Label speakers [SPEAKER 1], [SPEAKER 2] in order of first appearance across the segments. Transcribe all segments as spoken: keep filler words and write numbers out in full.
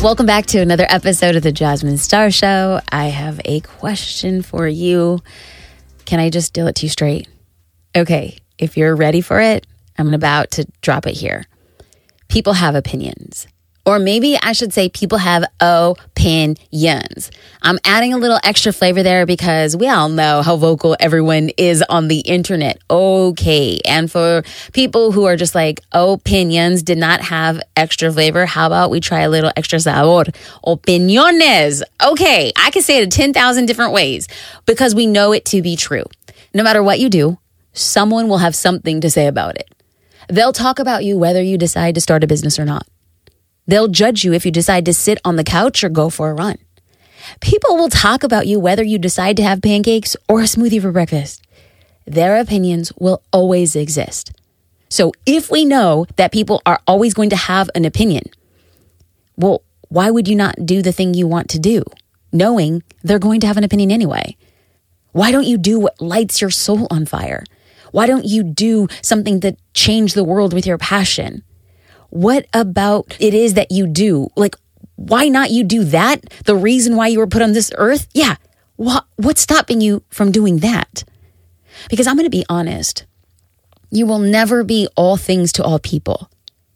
[SPEAKER 1] Welcome back to another episode of the Jasmine Star Show. I have a question for you. Can I just deal it to you straight? Okay, if you're ready for it, I'm about to drop it here. People have opinions. Or maybe I should say people have opinions. I'm adding a little extra flavor there because we all know how vocal everyone is on the internet. Okay. And for people who are just like, opinions did not have extra flavor, how about we try a little extra sabor? Opiniones. Okay. I can say it ten thousand different ways because we know it to be true. No matter what you do, someone will have something to say about it. They'll talk about you whether you decide to start a business or not. They'll judge you if you decide to sit on the couch or go for a run. People will talk about you whether you decide to have pancakes or a smoothie for breakfast. Their opinions will always exist. So if we know that people are always going to have an opinion, well, why would you not do the thing you want to do, knowing they're going to have an opinion anyway? Why don't you do what lights your soul on fire? Why don't you do something that changes the world with your passion? What about it is that you do? Like, why not you do that? The reason why you were put on this earth? Yeah. What, what's stopping you from doing that? Because I'm going to be honest. You will never be all things to all people.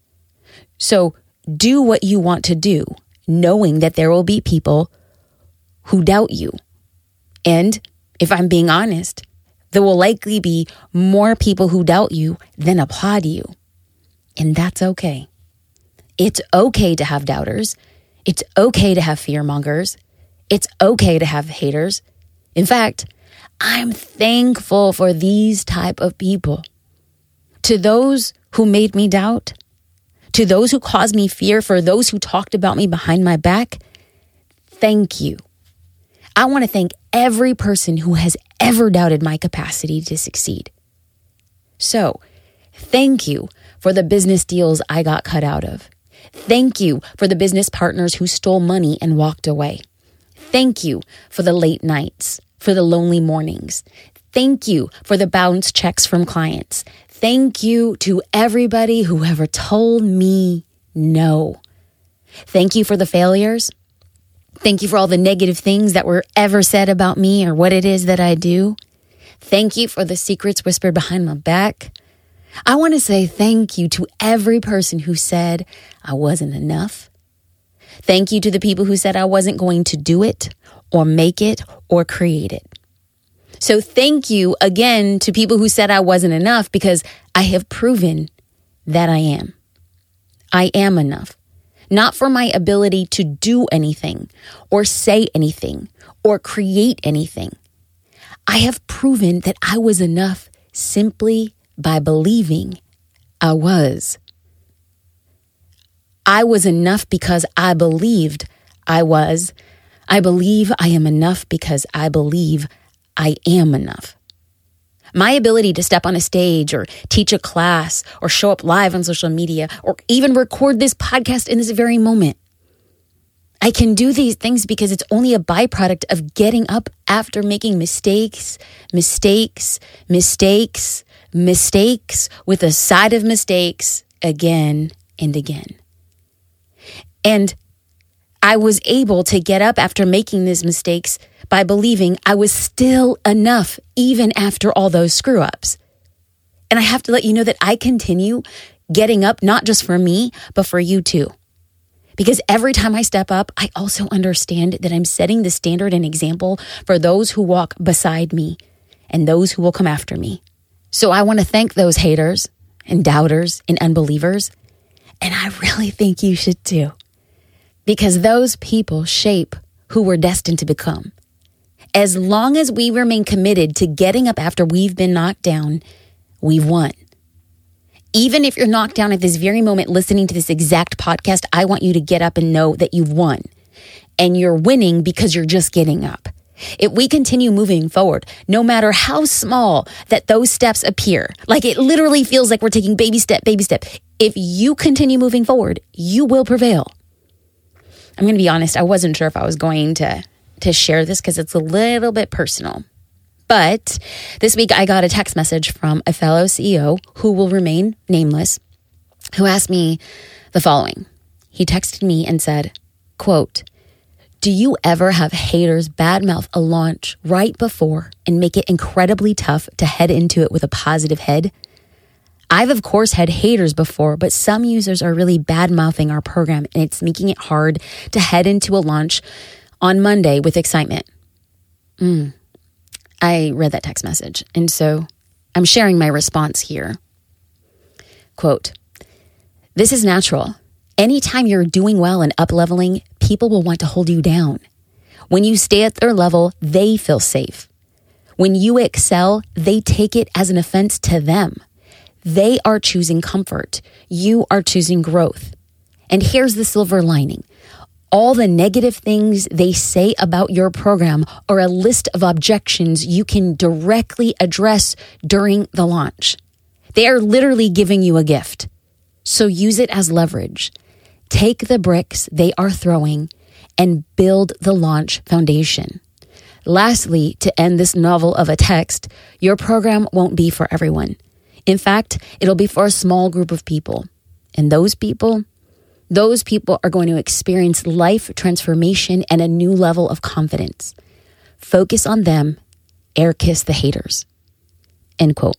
[SPEAKER 1] So do what you want to do, knowing that there will be people who doubt you. And if I'm being honest, there will likely be more people who doubt you than applaud you. And that's okay. It's okay to have doubters. It's okay to have fearmongers. It's okay to have haters. In fact, I'm thankful for these type of people. To those who made me doubt, to those who caused me fear, for those who talked about me behind my back, thank you. I want to thank every person who has ever doubted my capacity to succeed. So, thank you for the business deals I got cut out of. Thank you for the business partners who stole money and walked away. Thank you for the late nights, for the lonely mornings. Thank you for the bounce checks from clients. Thank you to everybody who ever told me no. Thank you for the failures. Thank you for all the negative things that were ever said about me or what it is that I do. Thank you for the secrets whispered behind my back. I want to say thank you to every person who said I wasn't enough. Thank you to the people who said I wasn't going to do it or make it or create it. So thank you again to people who said I wasn't enough, because I have proven that I am. I am enough. Not for my ability to do anything or say anything or create anything. I have proven that I was enough simply by believing I was. I was enough because I believed I was. I believe I am enough because I believe I am enough. My ability to step on a stage or teach a class or show up live on social media or even record this podcast in this very moment. I can do these things because it's only a byproduct of getting up after making mistakes, mistakes, mistakes, mistakes with a side of mistakes again and again. And I was able to get up after making these mistakes by believing I was still enough even after all those screw ups. And I have to let you know that I continue getting up, not just for me, but for you too. Because every time I step up, I also understand that I'm setting the standard and example for those who walk beside me and those who will come after me. So I want to thank those haters and doubters and unbelievers. And I really think you should too. Because those people shape who we're destined to become. As long as we remain committed to getting up after we've been knocked down, we've won. Even if you're knocked down at this very moment listening to this exact podcast, I want you to get up and know that you've won. And you're winning because you're just getting up. If we continue moving forward, no matter how small that those steps appear, like it literally feels like we're taking baby step, baby step. If you continue moving forward, you will prevail. I'm going to be honest, I wasn't sure if I was going to, to share this because it's a little bit personal. But this week I got a text message from a fellow C E O who will remain nameless, who asked me the following. He texted me and said, Quote, do you ever have haters badmouth a launch right before and make it incredibly tough to head into it with a positive head? I've, of course, had haters before, but some users are really bad-mouthing our program, and it's making it hard to head into a launch on Monday with excitement. Mm. I read that text message, and so I'm sharing my response here. Quote, this is natural. Anytime you're doing well and up-leveling, people will want to hold you down. When you stay at their level, they feel safe. When you excel, they take it as an offense to them. They are choosing comfort. You are choosing growth. And here's the silver lining. All the negative things they say about your program are a list of objections you can directly address during the launch. They are literally giving you a gift. So use it as leverage. Take the bricks they are throwing and build the launch foundation. Lastly, to end this novel of a text, your program won't be for everyone. In fact, it'll be for a small group of people. And those people, those people are going to experience life transformation and a new level of confidence. Focus on them, air kiss the haters. End quote.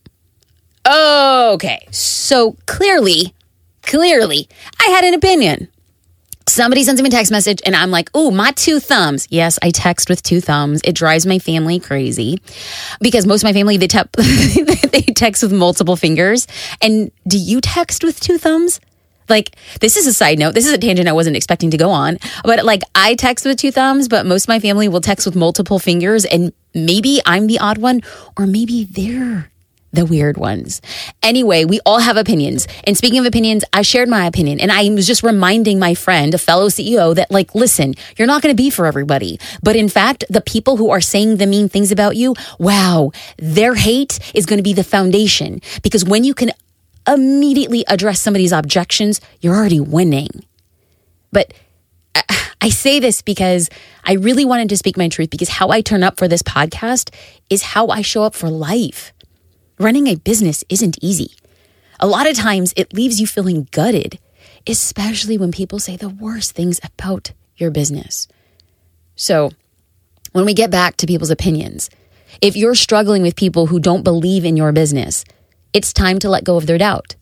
[SPEAKER 1] Okay, so clearly, clearly, I had an opinion. Somebody sends me a text message and I'm like, ooh, my two thumbs. Yes, I text with two thumbs. It drives my family crazy because most of my family, they, te- they text with multiple fingers. And do you text with two thumbs? Like, this is a side note. This is a tangent I wasn't expecting to go on. But like, I text with two thumbs, but most of my family will text with multiple fingers. And maybe I'm the odd one, or maybe they're the weird ones. Anyway, we all have opinions. And speaking of opinions, I shared my opinion. And I was just reminding my friend, a fellow C E O, that like, listen, you're not going to be for everybody. But in fact, the people who are saying the mean things about you, wow, their hate is going to be the foundation. Because when you can immediately address somebody's objections, you're already winning. But I, I say this because I really wanted to speak my truth, because how I turn up for this podcast is how I show up for life. Running a business isn't easy. A lot of times it leaves you feeling gutted, especially when people say the worst things about your business. So when we get back to people's opinions, if you're struggling with people who don't believe in your business, it's time to let go of their doubt.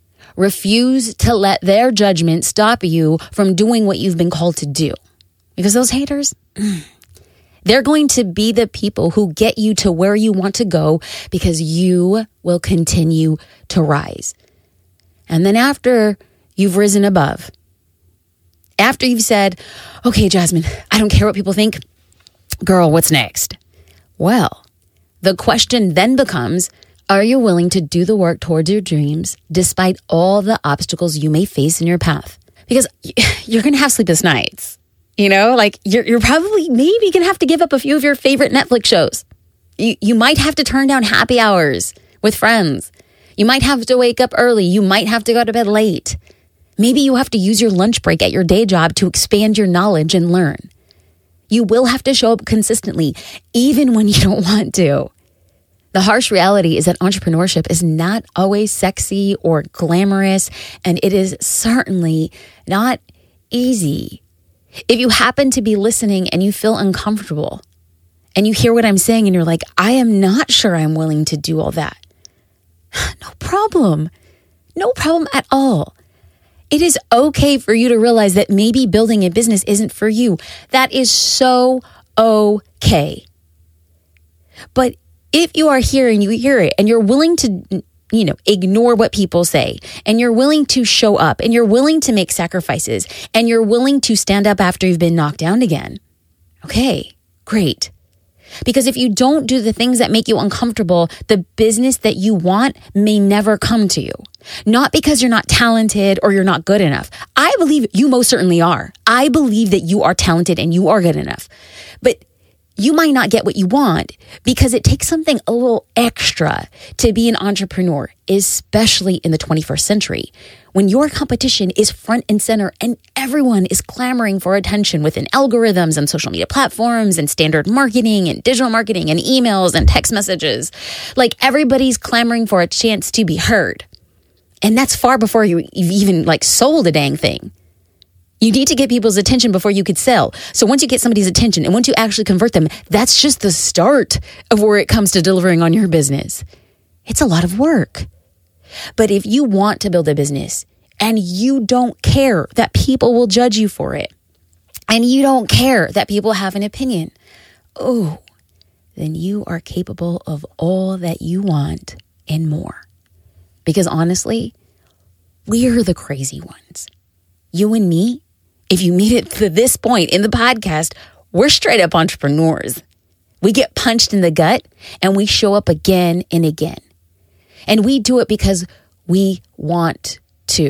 [SPEAKER 1] Refuse to let their judgment stop you from doing what you've been called to do. Because those haters, they're going to be the people who get you to where you want to go, because you will continue to rise. And then after you've risen above, after you've said, okay, Jasmine, I don't care what people think. Girl, what's next? Well, the question then becomes, are you willing to do the work towards your dreams despite all the obstacles you may face in your path? Because you're going to have sleepless nights. You know, like you're you're probably maybe going to have to give up a few of your favorite Netflix shows. You you might have to turn down happy hours with friends. You might have to wake up early. You might have to go to bed late. Maybe you have to use your lunch break at your day job to expand your knowledge and learn. You will have to show up consistently, even when you don't want to. The harsh reality is that entrepreneurship is not always sexy or glamorous, and it is certainly not easy. If you happen to be listening and you feel uncomfortable and you hear what I'm saying and you're like, I am not sure I'm willing to do all that. No problem. No problem at all. It is okay for you to realize that maybe building a business isn't for you. That is so okay. But if you are here and you hear it and you're willing to, you know, ignore what people say, and you're willing to show up, and you're willing to make sacrifices, and you're willing to stand up after you've been knocked down again, okay, great. Because if you don't do the things that make you uncomfortable, the business that you want may never come to you. Not because you're not talented or you're not good enough. I believe you most certainly are. I believe that you are talented and you are good enough. But you might not get what you want because it takes something a little extra to be an entrepreneur, especially in the twenty-first century, when your competition is front and center and everyone is clamoring for attention within algorithms and social media platforms and standard marketing and digital marketing and emails and text messages. Like, everybody's clamoring for a chance to be heard. And that's far before you, you've even like sold a dang thing. You need to get people's attention before you could sell. So once you get somebody's attention and once you actually convert them, that's just the start of where it comes to delivering on your business. It's a lot of work. But if you want to build a business and you don't care that people will judge you for it, and you don't care that people have an opinion, oh, then you are capable of all that you want and more. Because honestly, we're the crazy ones. You and me, if you made it to this point in the podcast, we're straight up entrepreneurs. We get punched in the gut and we show up again and again. And we do it because we want to.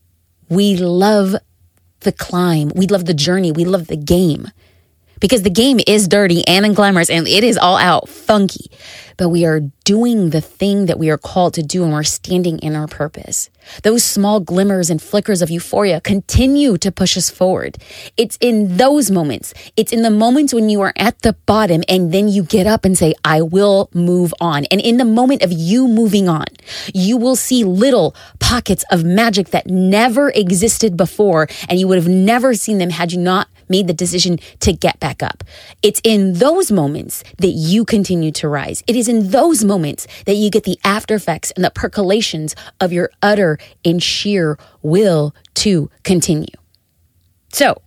[SPEAKER 1] We love the climb. We love the journey. We love the game. Because the game is dirty and unglamorous and it is all out funky. But we are doing the thing that we are called to do and we're standing in our purpose. Those small glimmers and flickers of euphoria continue to push us forward. It's in those moments. It's in the moments when you are at the bottom and then you get up and say, I will move on. And in the moment of you moving on, you will see little pockets of magic that never existed before and you would have never seen them had you not made the decision to get back up. It's in those moments that you continue to rise. It is in those moments that you get the after effects and the percolations of your utter and sheer will to continue. So,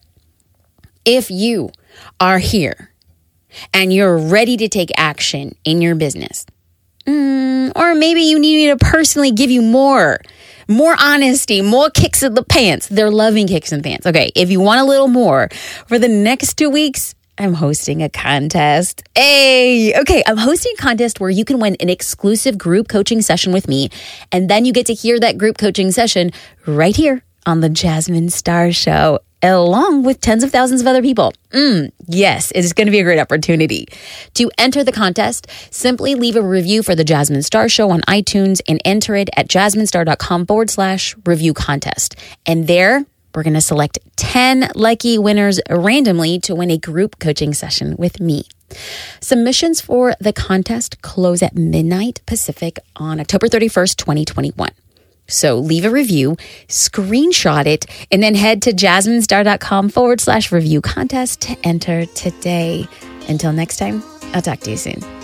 [SPEAKER 1] if you are here and you're ready to take action in your business, mm, or maybe you need me to personally give you more More honesty, more kicks in the pants. They're loving kicks in the pants. Okay, if you want a little more, for the next two weeks, I'm hosting a contest. Hey, okay, I'm hosting a contest where you can win an exclusive group coaching session with me. And then you get to hear that group coaching session right here on the Jasmine Star Show, along with tens of thousands of other people. Mm, yes, it's going to be a great opportunity. To enter the contest, simply leave a review for the Jasmine Star Show on iTunes and enter it at jasminestar.com forward slash review contest. And there, we're going to select ten lucky winners randomly to win a group coaching session with me. Submissions for the contest close at midnight Pacific on October thirty-first, twenty twenty-one. So leave a review, screenshot it, and then head to jasminestar.com forward slash review contest to enter today. Until next time, I'll talk to you soon.